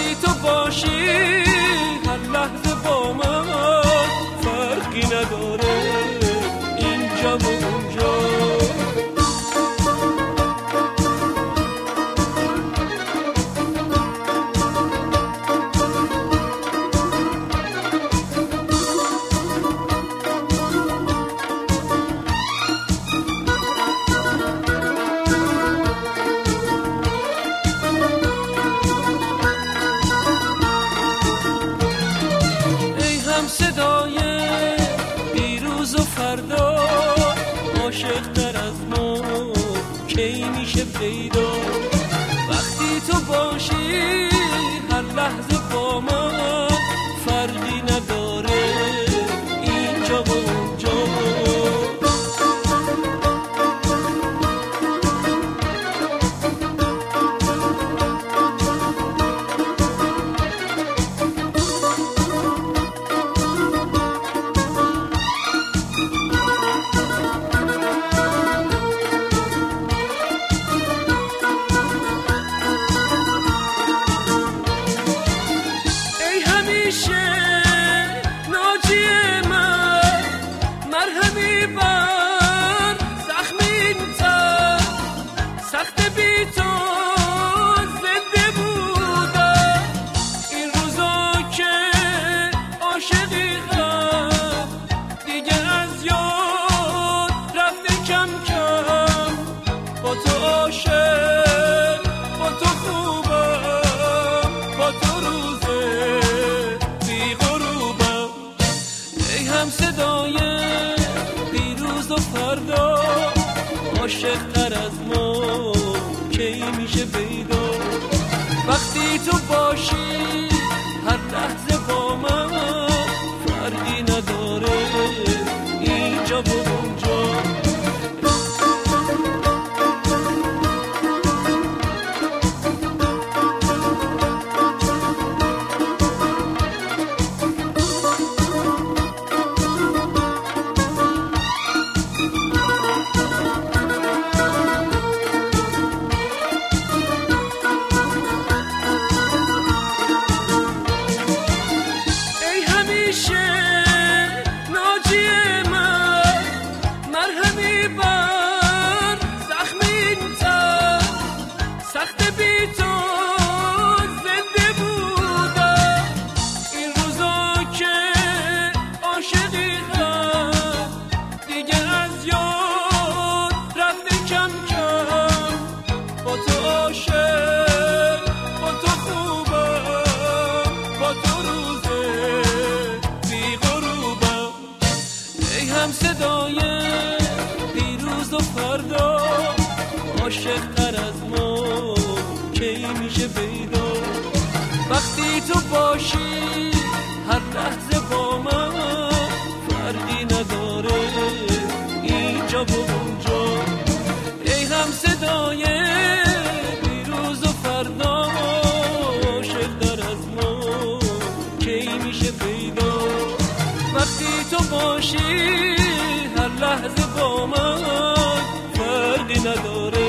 وقتی تو باشی هر لحظه با من فرقی نداره اینجا و اونجا. صدای دیروز و فردا عاشق تر از ما کی میشه پیدا. وقتی تو باشی هر لحظه با من فرقی نداره اینجا و اونجا. صدای دیروز و فردا عاشق تر از ما کی میشه پیدا. وقتی تو باشی هر لحظه با من فرقی نداره اینجا و اونجا. صدای دیروز و فردا عاشق تر از ما کی میشه پیدا. وقتی تو باشی هر لحظه با من فرقی نداره اینجا و اونجا. ای هم صدای دیروز و فردا عاشق تر از ما کی میشه پیدا. وقتی تو باشی هر لحظه با من فرقی نداره